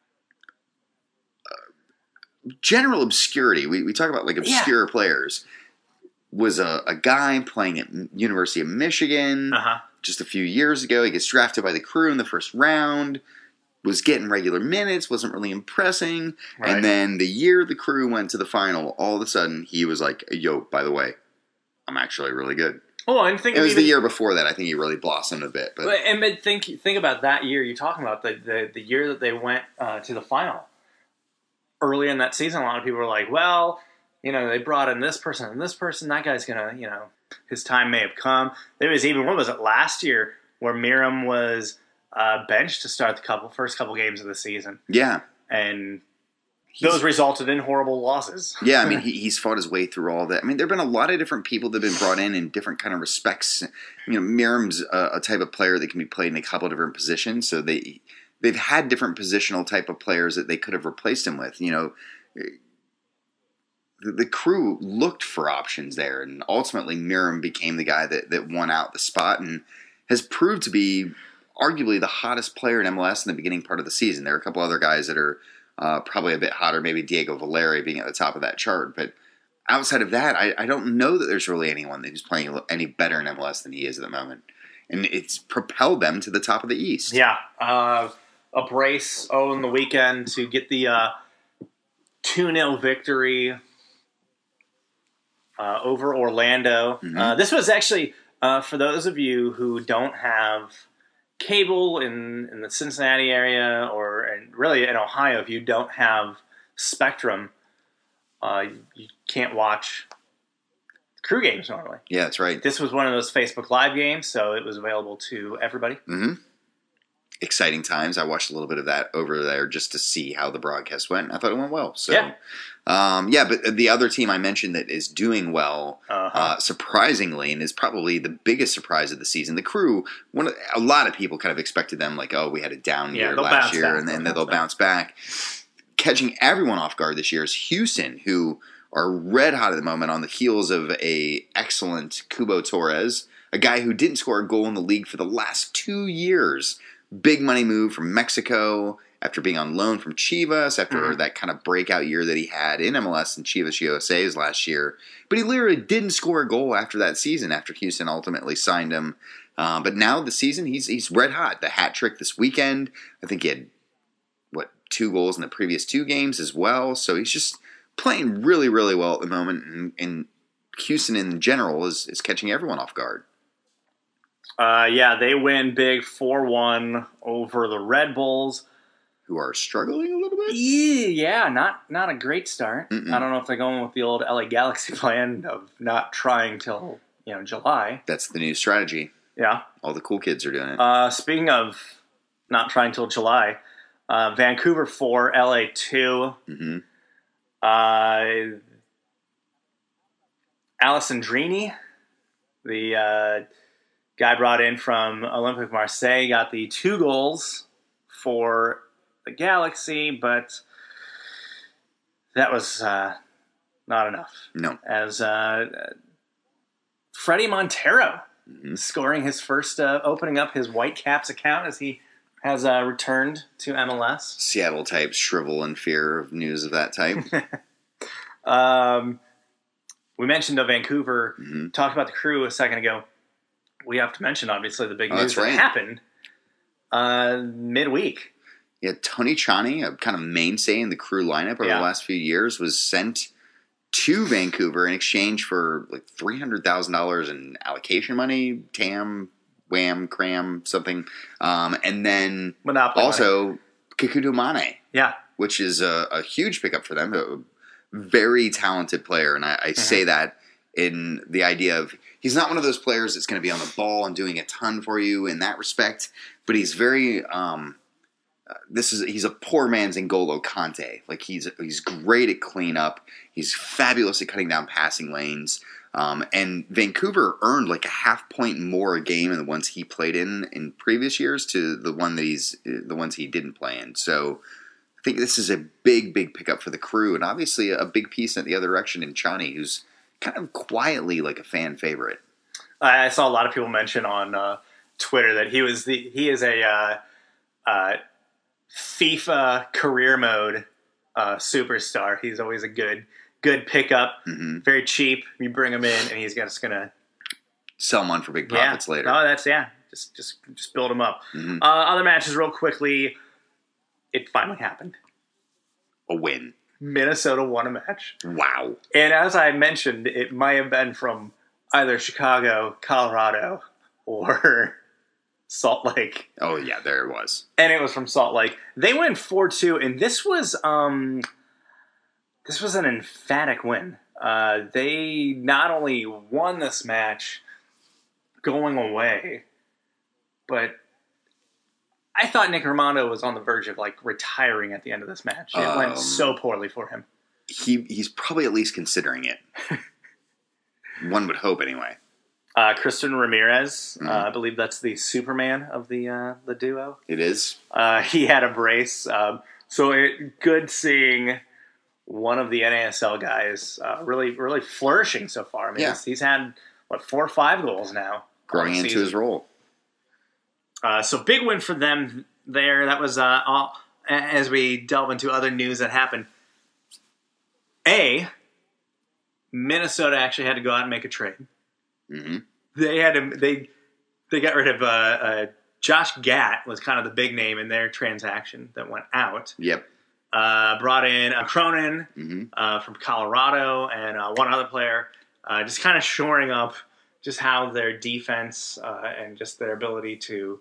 General obscurity. We, we talk about, like, obscure Yeah. players. Was a, a guy playing at University of Michigan Uh-huh. just a few years ago. He gets drafted by the Crew in the first round. Was getting regular minutes, wasn't really impressing. Right. And then the year the Crew went to the final, all of a sudden he was like, yo, by the way, I'm actually really good. Oh, and think It of was even, the year before that. I think he really blossomed a bit. But But- And but think think about that year you're talking about, the the, the year that they went uh, to the final. Early in that season, a lot of people were like, well, you know, they brought in this person and this person. That guy's going to, you know, his time may have come. There was even, what was it, last year where Meram was uh, benched to start the couple first couple games of the season. yeah. And He's- those resulted in horrible losses. Yeah, I mean, he, he's fought his way through all that. I mean, there have been a lot of different people that have been brought in in different kind of respects. You know, Miram's a, a type of player that can be played in a couple of different positions, so they, they've had different positional type of players that they could have replaced him with. You know, the, the Crew looked for options there, and ultimately Miram became the guy that, that won out the spot and has proved to be arguably the hottest player in M L S in the beginning part of the season. There are a couple other guys that are Uh, probably a bit hotter, maybe Diego Valeri being at the top of that chart. But outside of that, I, I don't know that there's really anyone who's playing any better in M L S than he is at the moment. And it's propelled them to the top of the East. Yeah. Uh, a brace on the weekend to get the uh, two nil victory uh, over Orlando. Mhm. Uh, this was actually, uh, for those of you who don't have cable in, in the Cincinnati area, or and really in Ohio, if you don't have Spectrum, uh, you, you can't watch Crew games normally. Yeah, that's right. This was one of those Facebook Live games, so it was available to everybody. hmm Exciting times. I watched a little bit of that over there just to see how the broadcast went. I thought it went well. So, Yeah. Um, yeah, but the other team I mentioned that is doing well, Uh-huh. uh, surprisingly, and is probably the biggest surprise of the season. The Crew, one of, a lot of people kind of expected them like, oh, we had a down Yeah, year they'll last bounce year, back. and then They'll they'll bounce bounce back. Catching everyone off guard this year is Houston, who are red hot at the moment on the heels of a excellent Kubo Torres, a guy who didn't score a goal in the league for the last two years. Big money move from Mexico after being on loan from Chivas, after Mhm. that kind of breakout year that he had in M L S and Chivas U S A's last year. But he literally didn't score a goal after that season, after Houston ultimately signed him. Uh, but now the season, he's he's red hot. The hat trick this weekend. I think he had, what, two goals in the previous two games as well. So he's just playing really, really well at the moment. And, and Houston in general is, is catching everyone off guard. Uh, yeah, they win big four one over the Red Bulls. Who are struggling a little bit? Yeah, not not a great start. Mm-mm. I don't know if they're going with the old L A Galaxy plan of not trying till, you know, July. That's the new strategy. Yeah. All the cool kids are doing it. Uh, speaking of not trying till July, uh, Vancouver four, L A two. hmm Uh, Alessandrini, the uh, guy brought in from Olympique Marseille, got the two goals for the Galaxy, but that was uh, not enough. No. As uh, Freddie Montero Mhm. scoring his first, uh, opening up his Whitecaps account as he has uh, returned to M L S. Seattle types shrivel in fear of news of that type. Um, we mentioned uh, Vancouver, hmm talked about the Crew a second ago. We have to mention, obviously, the big Oh, news that's right. that happened uh, midweek. Yeah, Tony Chani, a kind of mainstay in the Crew lineup over Yeah. the last few years, was sent to Vancouver in exchange for like three hundred thousand dollars in allocation money, T A M, Wham, Cram, something. Um, and then Monopoly money. also Kikudu Mane, Yeah. which is a, a huge pickup for them. A very talented player, and I, I say that in the idea of he's not one of those players that's going to be on the ball and doing a ton for you in that respect, but he's very um, this is he's a poor man's N'Golo Kante. Like he's he's great at cleanup. He's fabulous at cutting down passing lanes. Um, and Vancouver earned like a half point more a game in the ones he played in in previous years to the one that he's the ones he didn't play in. So I think this is a big, big pickup for the Crew, and obviously a big piece in the other direction in Chani, who's kind of quietly like a fan favorite. I saw a lot of people mention on uh, Twitter that he was the he is a uh, uh, FIFA career mode uh, superstar. He's always a good good pickup, mm-hmm. very cheap. You bring him in, and he's just gonna sell one for big profits yeah. later. Oh, that's yeah. Just just just build him up. Mm-hmm. Uh, other matches, real quickly. It finally happened. A win. Minnesota won a match. Wow. And as I mentioned, it might have been from either Chicago, Colorado, or Salt Lake. Oh, yeah, there it was. And it was from Salt Lake. They went four two, and this was um, this was an emphatic win. Uh, they not only won this match going away, but I thought Nick Armando was on the verge of like retiring at the end of this match. It um, went so poorly for him. He he's probably at least considering it. One would hope, anyway. Uh, Christian Ramirez, mm-hmm. uh, I believe that's the Superman of the uh, the duo. It is. Uh, he had a brace, um, so it, good seeing one of the N A S L guys uh, really really flourishing so far. I mean, yeah. he's, he's had what four or five goals now, growing into his role. Uh, so big win for them there. That was uh, all, as we delve into other news that happened. A, Minnesota actually had to go out and make a trade. Mm-hmm. They had to, they they got rid of uh, uh, Josh Gatt was kind of the big name in their transaction that went out. Yep. Uh, brought in uh, Cronin mm-hmm. uh, from Colorado and uh, one other player, uh, just kind of shoring up just how their defense uh, and just their ability to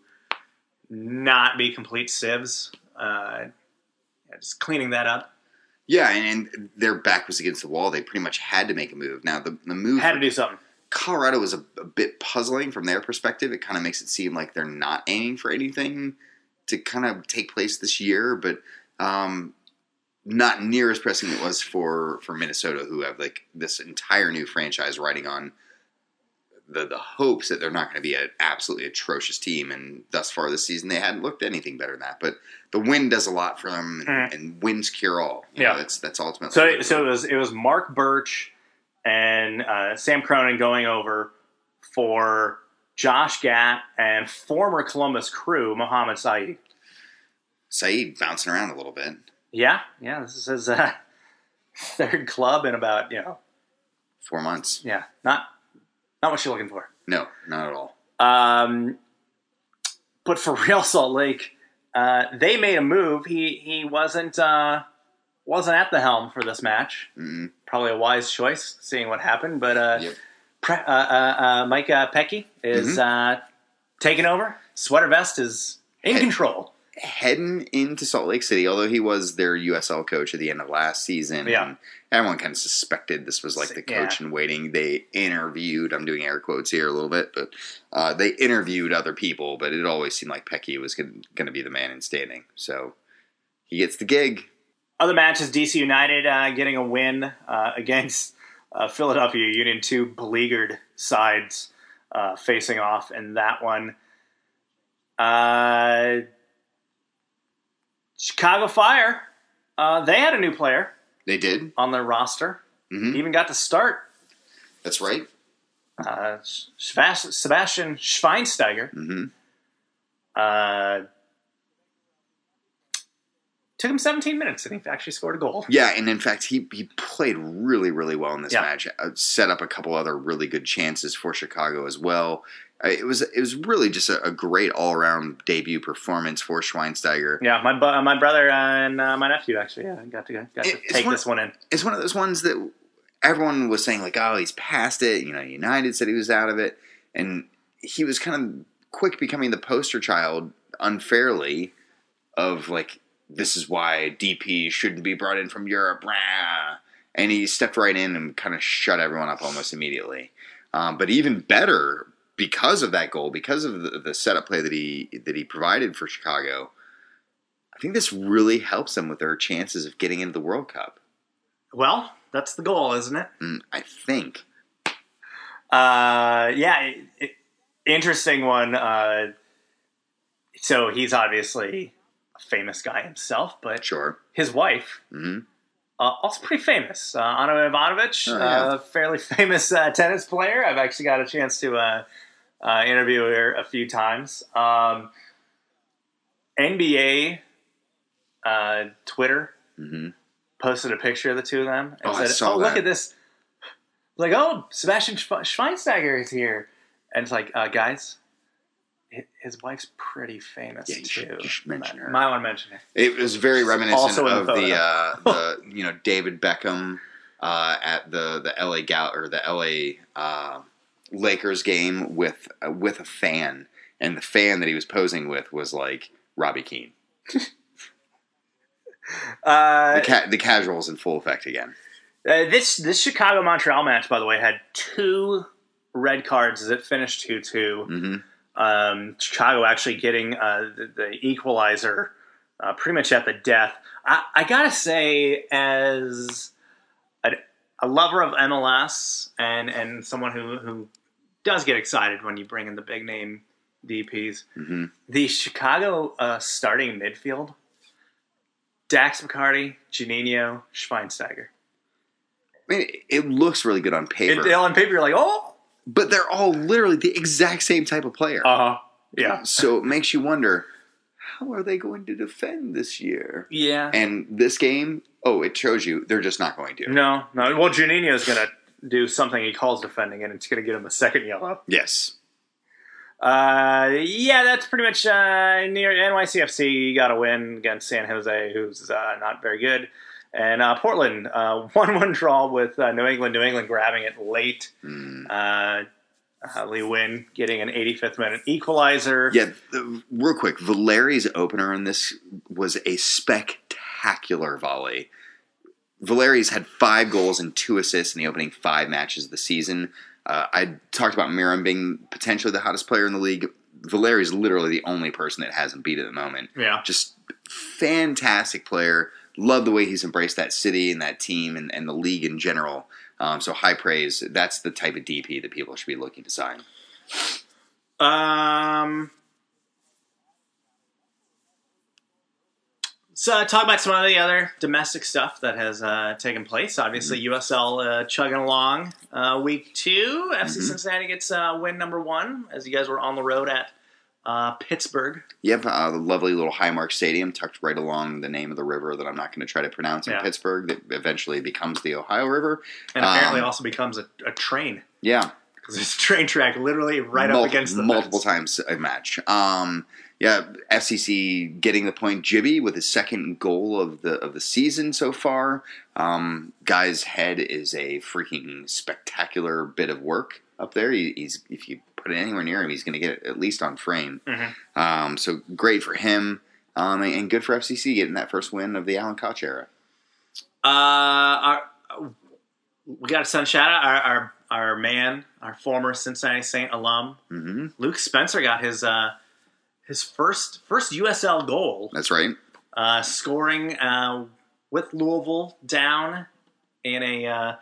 not be complete sieves. Uh, yeah, just cleaning that up. Yeah, and, and their back was against the wall. They pretty much had to make a move. Now, the, the move... Had to do something. Colorado was a, a bit puzzling from their perspective. It kind of makes it seem like they're not aiming for anything to kind of take place this year, but um, not near as pressing as it was for, for Minnesota, who have like this entire new franchise riding on the the hopes that they're not going to be an absolutely atrocious team, and thus far this season they hadn't looked anything better than that. But the win does a lot for them, and, mm. and wins cure all. You yeah, know, that's that's ultimately. So so it was it was Mark Birch and uh, Sam Cronin going over for Josh Gatt and former Columbus Crew Mohamed Saeed. Saeed bouncing around a little bit. Yeah, yeah. This is his uh, third club in about you know four months. Yeah, not. Not what you're looking for. No, not at all. Um, but for Real Salt Lake, uh, they made a move. He he wasn't uh, wasn't at the helm for this match. Mm-hmm. Probably a wise choice, seeing what happened. But uh, yep. pre- uh, uh, uh, Micah Pecky is mm-hmm. uh, taking over. Sweater Vest is in Head- control. Heading into Salt Lake City, although he was their U S L coach at the end of last season. Yeah. And everyone kind of suspected this was like the coach yeah. in waiting. They interviewed, I'm doing air quotes here a little bit, but uh, they interviewed other people, but it always seemed like Pecky was going to be the man in standing. So he gets the gig. Other matches, D C United uh, getting a win uh, against uh, Philadelphia Union, two beleaguered sides uh, facing off in that one. Uh... Chicago Fire, uh, they had a new player. They did. On their roster. Mm-hmm. Even got to start. That's right. Uh, Sebastian Schweinsteiger. Mm-hmm. Uh, took him seventeen minutes, and he actually scored a goal. Yeah, and in fact, he, he played really, really well in this yeah. match. Uh, set up a couple other really good chances for Chicago as well. It was it was really just a, a great all around debut performance for Schweinsteiger. Yeah, my bu- my brother and uh, my nephew actually yeah, got to got to it, take one, this one in. It's one of those ones that everyone was saying like, oh, he's past it. You know, United said he was out of it, and he was kind of quick becoming the poster child unfairly of like, this is why D P shouldn't be brought in from Europe. Rah. And he stepped right in and kind of shut everyone up almost immediately. Um, but even better. Because of that goal, because of the, the setup play that he that he provided for Chicago, think this really helps them with their chances of getting into the World Cup. Well, that's the goal, isn't it? Mm, I think. Uh, yeah, it, it, interesting one. Uh, so he's obviously a famous guy himself, but Sure. his wife, Mm-hmm. uh, also pretty famous. Uh, Anna Ivanovic, Oh, yeah. uh, fairly famous uh, tennis player. I've actually got a chance to uh, uh, interview her a few times. Um, N B A uh, Twitter Mm-hmm. posted a picture of the two of them and Oh, I said, saw "Oh, look that. at this! Like, oh, Sebastian Schwe- Schweinsteiger is here." And it's like, uh, guys, hi- his wife's pretty famous Yeah, you should- too. you should mention her. Might want to mention it. It was very reminiscent Also in the of the, photo. uh, the you know David Beckham uh, at the the L A Gal or the L A uh, Lakers game with uh, with a fan, and the fan that he was posing with was like Robbie Keane. Uh, The ca- the casuals in full effect again. Uh, this this Chicago Montreal match, by the way, had two red cards as it finished two two. Mm-hmm. Um, Chicago actually getting uh, the, the equalizer uh, pretty much at the death. I, I gotta say, as a, a lover of M L S and and someone who who does get excited when you bring in the big name D Ps, Mm-hmm. the Chicago uh, starting midfield: Dax McCarty, Juninho, Schweinsteiger. I mean, it looks really good on paper, It, on paper, you're like, oh, but they're all literally the exact same type of player. uh huh, yeah, So it makes you wonder, how are they going to defend this year? yeah. And this game, oh, it shows you they're just not going to. No, no. Well, Juninho is going to do something he calls defending, and it's going to get him a second yellow. Yes. Uh, yeah, that's pretty much uh, near N Y C F C. Got a win against San Jose, who's uh, not very good. And uh, Portland, uh, one one draw with uh, New England. New England grabbing it late. Mm. Uh, uh, Lee Win getting an eighty-fifth minute equalizer. Yeah, the, real quick, Valeri's opener in this was a spectacular volley. Valeri's had five goals and two assists in the opening five matches of the season. Uh, I talked about Miram being potentially the hottest player in the league. Valeri's literally the only person that hasn't beat at the moment. Yeah. Just fantastic player. Love the way he's embraced that city and that team and, and the league in general. Um, so high praise. That's the type of D P that people should be looking to sign. Um. So talk about some of the other domestic stuff that has uh, taken place. Obviously, Mm-hmm. U S L uh, chugging along. Uh, week two, F C Mm-hmm. Cincinnati gets uh, win number one as you guys were on the road at uh, Pittsburgh. Yep, uh, the lovely little Highmark Stadium tucked right along the name of the river that I'm not going to try to pronounce in Yeah. Pittsburgh that eventually becomes the Ohio River. And apparently Um, also becomes a, a train. Yeah. Because there's a train track literally right Mul- up against the multiple fence. times a match. Um, yeah, F C C getting the point. Jibby with his second goal of the of the season so far. Um, guy's head is a freaking spectacular bit of work up there. He, he's if you put it anywhere near him, he's going to get it at least on frame. Mm-hmm. Um, so great for him, um, and good for F C C getting that first win of the Alan Koch era. Uh, our, we got to send shout out our, our our man, our former Cincinnati Saint alum, Mm-hmm. Luke Spencer got his uh, his first first U S L goal, That's right. uh, scoring uh, with Louisville down in a uh,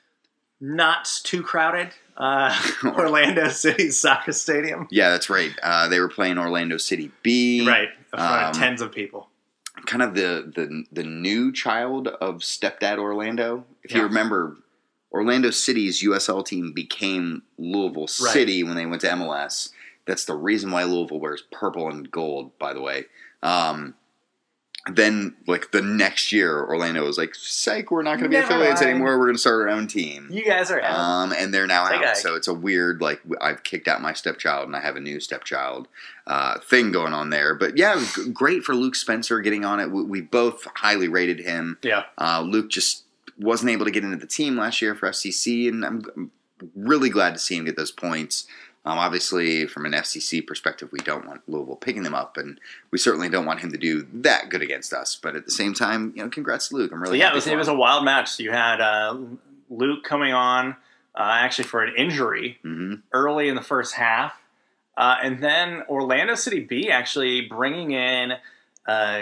not too crowded uh, Orlando City soccer stadium. Yeah, that's right. Uh, they were playing Orlando City B. Right, in front Um, of tens of people. Kind of the, the the new child of Stepdad Orlando. If Yeah. you remember, Orlando City's U S L team became Louisville Right. City when they went to M L S. That's the reason why Louisville wears purple and gold, by the way. Um, then, like, the next year, Orlando was like, psych, we're not going to be Never affiliates mind. anymore. We're going to start our own team. You guys are out. Um, and they're now Take out. a- So it's a weird, like, I've kicked out my stepchild and I have a new stepchild uh, thing going on there. But yeah, g- great for Luke Spencer getting on it. We, we both highly rated him. yeah. Uh, Luke just wasn't able to get into the team last year for F C C, and I'm, I'm really glad to see him get those points. Um, obviously, from an F C C perspective, we don't want Louisville picking them up, and we certainly don't want him to do that good against us. But at the same time, you know, congrats to Luke. I'm So really yeah, it happy was, for it was a him. wild match. So you had uh, Luke coming on uh, actually for an injury Mhm. early in the first half, uh, and then Orlando City B actually bringing in uh, a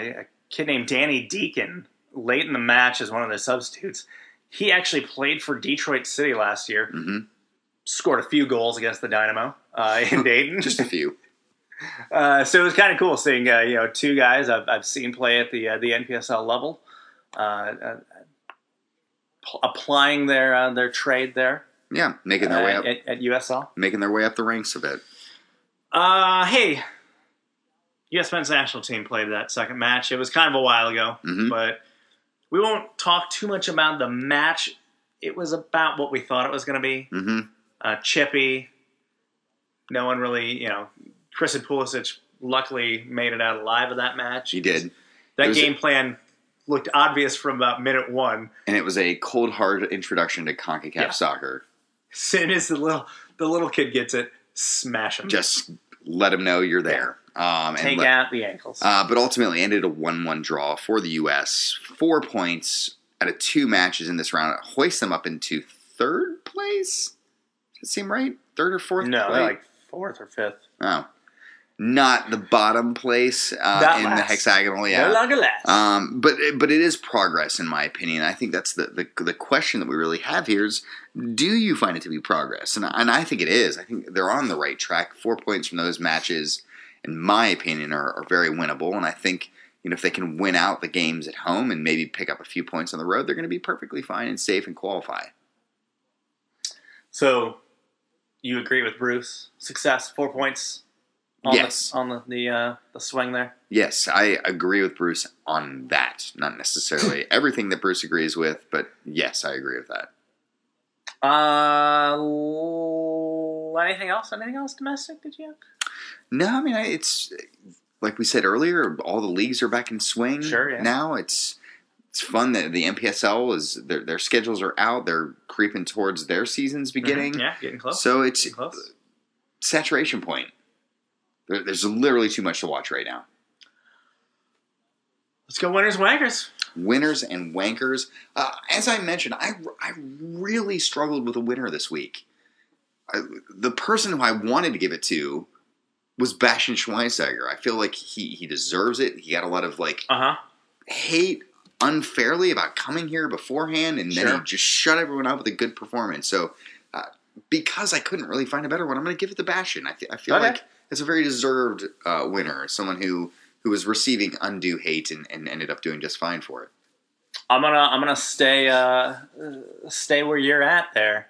kid named Danny Deacon late in the match as one of the substitutes. He actually played for Detroit City last year. Mm-hmm. Scored a few goals against the Dynamo uh, in Dayton. Just a few. Uh, so it was kind of cool seeing uh, you know two guys I've, I've seen play at the uh, the N P S L level, uh, uh, p- applying their uh, their trade there. Yeah, making their uh, way up at, at U S L. Making their way up the ranks a bit. Uh, hey, U S men's national team played that second match. It was kind of a while ago, Mm-hmm. but we won't talk too much about the match. It was about what we thought it was going to be. Mm-hmm. Uh, chippy. No one really, you know. Chris Pulisic luckily made it out alive of that match. He did. That game a, plan looked obvious from about minute one. And it was a cold, hard introduction to CONCACAF yeah. soccer. As soon as the little the little kid gets it, smash him. Just let him know you're there. Um, Take and let, out the ankles. Uh, but ultimately ended a one one draw for the U S. Four points out of two matches in this round. Hoist them up into third place? Does it seem right? Third or fourth no, place? No, like fourth or fifth. Oh. Not the bottom place uh, in last. the hexagonal, yeah. No longer last. Um, but but it is progress, in my opinion. I think that's the, the the question that we really have here is: do you find it to be progress? And and I think it is. I think they're on the right track. Four points from those matches, in my opinion, are, are very winnable. And I think you know if they can win out the games at home and maybe pick up a few points on the road, they're going to be perfectly fine and safe and qualify. So, you agree with Bruce? Success, four points. On yes, the, on the the, uh, the swing there. Yes, I agree with Bruce on that. Not necessarily everything that Bruce agrees with, but yes, I agree with that. Uh, anything else? Anything else domestic? Did you have? No, I mean it's like we said earlier. All the leagues are back in swing. Sure, yeah. Now it's it's fun that the N P S L is their their schedules are out. They're creeping towards their seasons beginning. Mm-hmm. Yeah, getting close. So it's getting close. Saturation point. There's literally too much to watch right now. Let's go winners and wankers. Winners and wankers. Uh, as I mentioned, I, I really struggled with a winner this week. I, the person who I wanted to give it to was Bastian Schweinsteiger. I feel like he, he deserves it. He got a lot of like uh-huh. hate unfairly about coming here beforehand, and then sure. he just shut everyone up with a good performance. So uh, because I couldn't really find a better one, I'm going to give it to Bastian. I, th- I feel okay. like it's a very deserved uh, winner, someone who, who was receiving undue hate and, and ended up doing just fine for it. I'm gonna I'm gonna stay uh, stay where you're at there.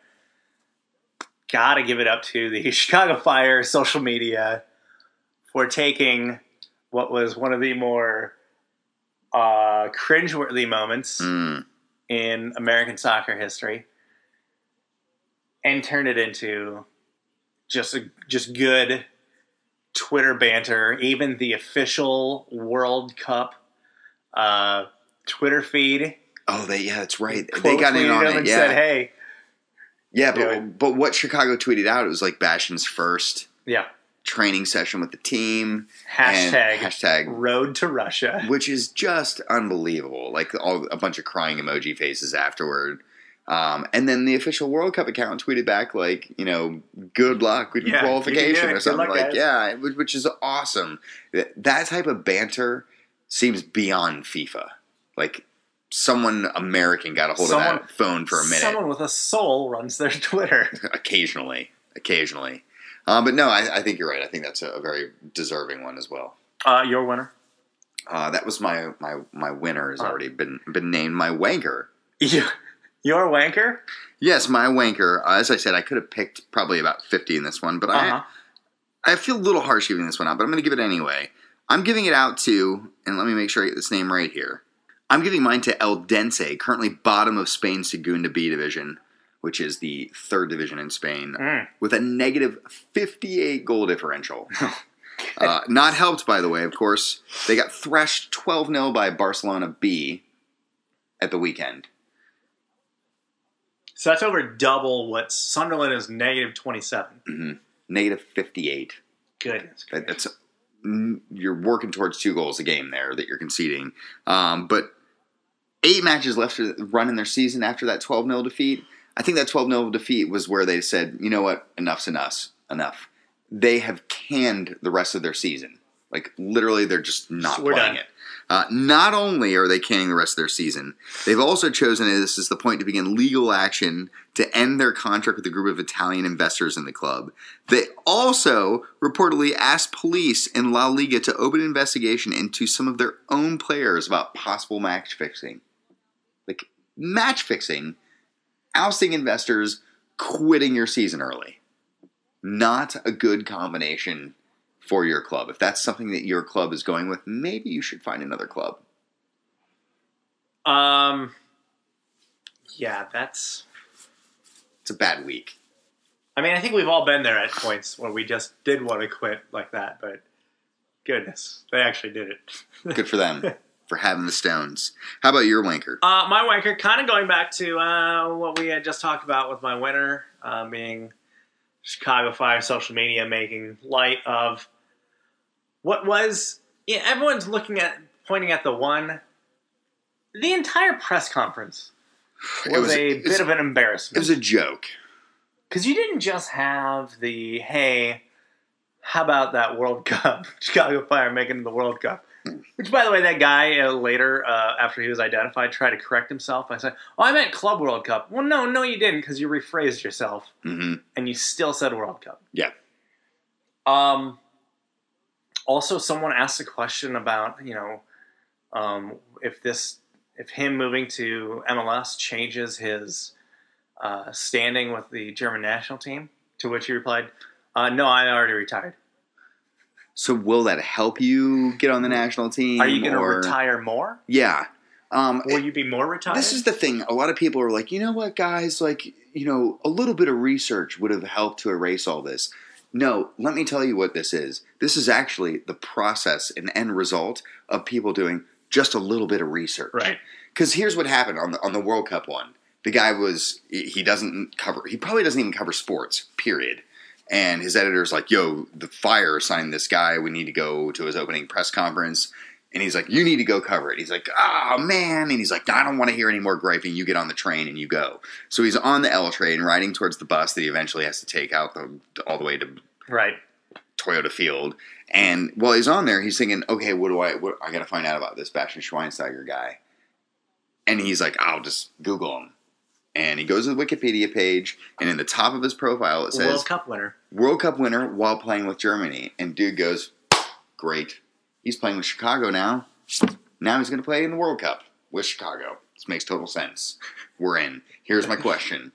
Gotta give it up to the Chicago Fire social media for taking what was one of the more uh, cringeworthy moments mm. in American soccer history and turned it into just a, just good Twitter banter. Even the official World Cup uh, Twitter feed. Oh, they yeah, that's right. They got in on it. And yeah. said, "Hey." Yeah, but but what Chicago tweeted out, it was like Bastian's first yeah. training session with the team. Hashtag, hashtag road to Russia. Which is just unbelievable. Like all a bunch of crying emoji faces afterward. Um, and then the official World Cup account tweeted back like, you know, good luck with your yeah, qualification yeah, or something luck, like, guys. yeah, which is awesome. That type of banter seems beyond FIFA. Like someone American got a hold someone, of that phone for a minute. Someone with a soul runs their Twitter. occasionally, occasionally. Um, but no, I, I think you're right. I think that's a, a very deserving one as well. Uh, your winner? Uh, that was my my my winner has uh, already been been named. My wanker. Yeah. Your wanker? Yes, my wanker. Uh, as I said, I could have picked probably about fifty in this one, but uh-huh. I I feel a little harsh giving this one out, but I'm going to give it anyway. I'm giving it out to, and let me make sure I get this name right here. I'm giving mine to Eldense, currently bottom of Spain's Segunda B division, which is the third division in Spain, mm. with a negative fifty-eight goal differential. uh, not helped, by the way, of course. They got thrashed twelve nil by Barcelona B at the weekend. So that's over double what Sunderland is negative twenty-seven. Mm-hmm. Negative fifty-eight. Goodness. That, that's you're working towards two goals a game there that you're conceding. Um, but eight matches left to run in their season after that twelve nil defeat. I think that twelve nil defeat was where they said, you know what, enough's enough. Enough. They have canned the rest of their season. Like, literally, they're just not We're playing done. it. Uh, not only are they canning the rest of their season, they've also chosen, and this is the point, to begin legal action to end their contract with a group of Italian investors in the club. They also reportedly asked police in La Liga to open an investigation into some of their own players about possible match fixing. Like, match fixing, ousting investors, quitting your season early. Not a good combination for your club. If that's something that your club is going with, maybe you should find another club. Um, yeah, that's... It's a bad week. I mean, I think we've all been there at points where we just did want to quit like that, but goodness, they actually did it. Good for them, for having the stones. How about your wanker? Uh, my wanker, kind of going back to uh, what we had just talked about with my winner, uh, being Chicago Fire social media making light of what was, yeah, everyone's looking at, pointing at the one. The entire press conference was, was a bit was, of an embarrassment. It was a joke. Because you didn't just have the, hey, how about that World Cup? Chicago Fire making the World Cup. Which, by the way, that guy uh, later, uh, after he was identified, tried to correct himself by saying, oh, I meant Club World Cup. Well, no, no, you didn't, because you rephrased yourself. Mm-hmm. And you still said World Cup. Yeah. Um. Also, someone asked a question about, you know, um, if this, if him moving to M L S changes his uh, standing with the German national team, to which he replied, uh, no, I already retired. So will that help you get on the national team? Are you going to or... retire more? Yeah. Um, Will you be more retired? This is the thing. A lot of people are like, you know what, guys? Like, you know, a little bit of research would have helped to erase all this. No, let me tell you what this is. This is actually the process and end result of people doing just a little bit of research. Right. Because here's what happened on the on the World Cup one. The guy was, he doesn't cover, he probably doesn't even cover sports, period. And his editor's like, yo, the Fire signed this guy. We need to go to his opening press conference. And he's like, you need to go cover it. He's like, oh, man. And he's like, I don't want to hear any more griping. You get on the train and you go. So he's on the L train riding towards the bus that he eventually has to take out the, all the way to right. Toyota Field. And while he's on there, he's thinking, okay, what do I, what, I got to find out about this Bastian Schweinsteiger guy. And he's like, I'll just Google him. And he goes to the Wikipedia page, and in the top of his profile it says World Cup winner. World Cup winner while playing with Germany. And dude goes, great. He's playing with Chicago now. Now he's going to play in the World Cup with Chicago. This makes total sense. We're in. Here's my question.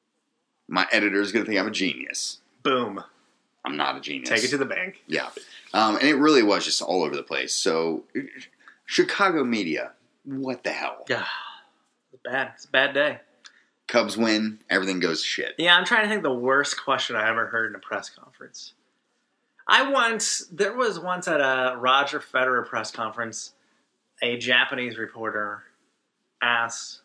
My editor's going to think I'm a genius. Boom. I'm not a genius. Take it to the bank. Yeah. Um, and it really was just all over the place. So, Chicago media, what the hell? Yeah. It's bad. It's a bad day. Cubs win, everything goes to shit. Yeah, I'm trying to think the worst question I ever heard in a press conference. I once, there was once at a Roger Federer press conference, a Japanese reporter asked,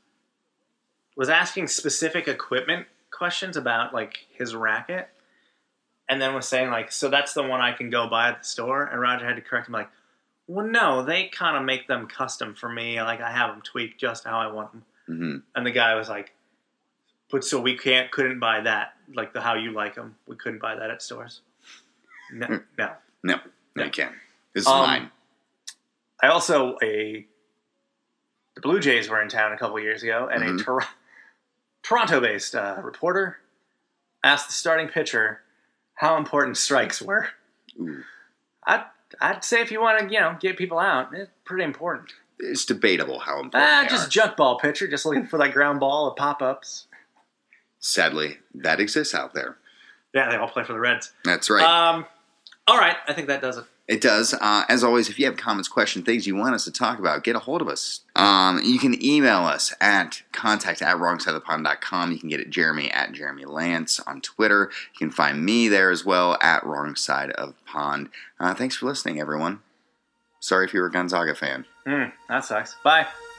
was asking specific equipment questions about, like, his racket, and then was saying, like, so that's the one I can go buy at the store? And Roger had to correct him, like, well, no, they kind of make them custom for me. Like, I have them tweaked just how I want them. Mm-hmm. And the guy was like, but so we can't, couldn't buy that, like the how you like them. We couldn't buy that at stores. No, no, no, no, no. You can't. This is um, mine. I also a the Blue Jays were in town a couple years ago, and mm-hmm. a Tor- Toronto-based uh, reporter asked the starting pitcher how important strikes were. Ooh. I'd I'd say if you want to, you know, get people out, it's pretty important. It's debatable how important. Ah, they just are. junk ball pitcher, just looking for that ground ball or pop-ups. Sadly, that exists out there. Yeah, they all play for the Reds. That's right. Um, all right, I think that does it. It does. Uh, as always, if you have comments, questions, things you want us to talk about, get a hold of us. Um, you can email us at contact at wrongsideofthepond dot com. You can get at Jeremy at Jeremy Lance on Twitter. You can find me there as well at Wrongsideofthepond. of Pond. Uh, thanks for listening, everyone. Sorry if you're a Gonzaga fan. Mm, that sucks. Bye.